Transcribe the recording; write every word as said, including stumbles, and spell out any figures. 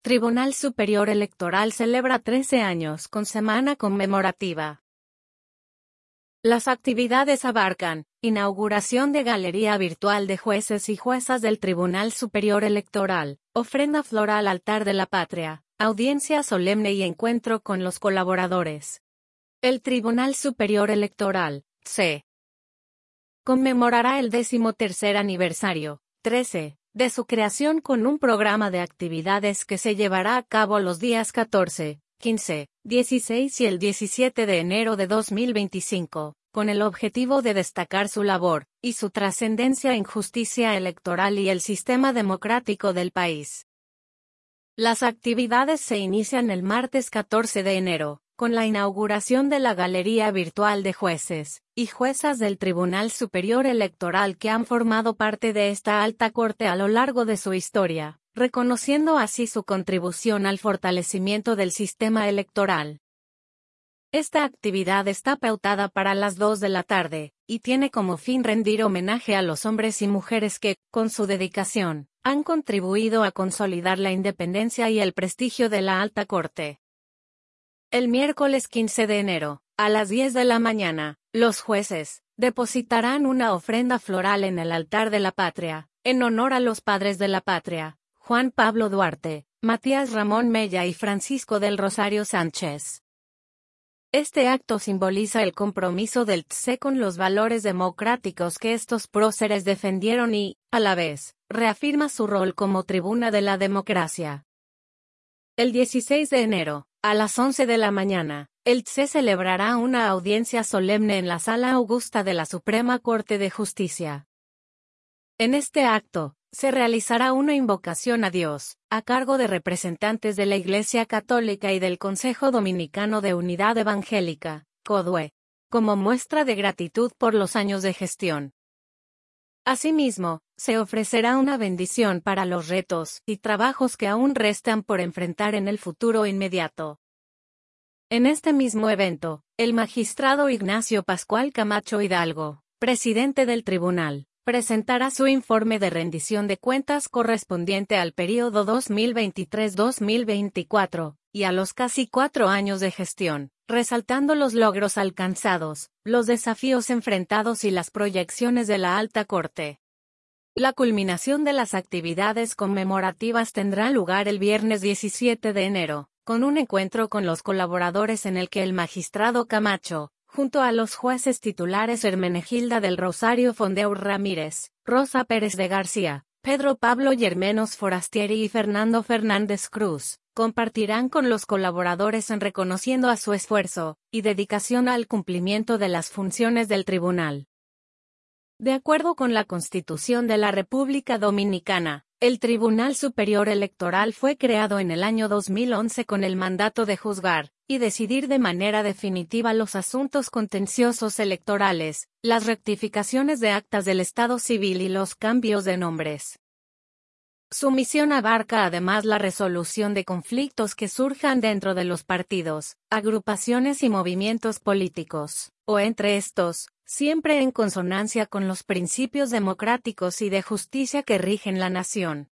Tribunal Superior Electoral celebra trece años con semana conmemorativa. Las actividades abarcan: inauguración de galería virtual de jueces y juezas del Tribunal Superior Electoral, ofrenda floral al altar de la patria, audiencia solemne y encuentro con los colaboradores. El Tribunal Superior Electoral, se conmemorará el decimotercer aniversario, trece, de su creación con un programa de actividades que se llevará a cabo los días catorce, quince, dieciséis y el diecisiete de enero de dos mil veinticinco, con el objetivo de destacar su labor y su trascendencia en justicia electoral y el sistema democrático del país. Las actividades se inician el martes catorce de enero, con la inauguración de la Galería Virtual de Jueces y Juezas del Tribunal Superior Electoral que han formado parte de esta alta corte a lo largo de su historia, reconociendo así su contribución al fortalecimiento del sistema electoral. Esta actividad está pautada para las dos de la tarde, y tiene como fin rendir homenaje a los hombres y mujeres que, con su dedicación, han contribuido a consolidar la independencia y el prestigio de la alta corte. El miércoles quince de enero, a las diez de la mañana, los jueces depositarán una ofrenda floral en el altar de la patria, en honor a los padres de la patria, Juan Pablo Duarte, Matías Ramón Mella y Francisco del Rosario Sánchez. Este acto simboliza el compromiso del T S E con los valores democráticos que estos próceres defendieron y, a la vez, reafirma su rol como tribuna de la democracia. El dieciséis de enero, a las once de la mañana, el T S E celebrará una audiencia solemne en la Sala Augusta de la Suprema Corte de Justicia. En este acto, se realizará una invocación a Dios, a cargo de representantes de la Iglesia Católica y del Consejo Dominicano de Unidad Evangélica, CODUE, como muestra de gratitud por los años de gestión. Asimismo, se ofrecerá una bendición para los retos y trabajos que aún restan por enfrentar en el futuro inmediato. En este mismo evento, el magistrado Ignacio Pascual Camacho Hidalgo, presidente del tribunal, presentará su informe de rendición de cuentas correspondiente al período dos mil veintitrés a dos mil veinticuatro, y a los casi cuatro años de gestión, resaltando los logros alcanzados, los desafíos enfrentados y las proyecciones de la alta corte. La culminación de las actividades conmemorativas tendrá lugar el viernes diecisiete de enero, con un encuentro con los colaboradores en el que el magistrado Camacho, junto a los jueces titulares Hermenegilda del Rosario Fondeur Ramírez, Rosa Pérez de García, Pedro Pablo Yermenos Forastieri y Fernando Fernández Cruz, compartirán con los colaboradores en reconociendo a su esfuerzo y dedicación al cumplimiento de las funciones del tribunal. De acuerdo con la Constitución de la República Dominicana, el Tribunal Superior Electoral fue creado en el año dos mil once con el mandato de juzgar y decidir de manera definitiva los asuntos contenciosos electorales, las rectificaciones de actas del Estado civil y los cambios de nombres. Su misión abarca además la resolución de conflictos que surjan dentro de los partidos, agrupaciones y movimientos políticos, o entre estos, siempre en consonancia con los principios democráticos y de justicia que rigen la nación.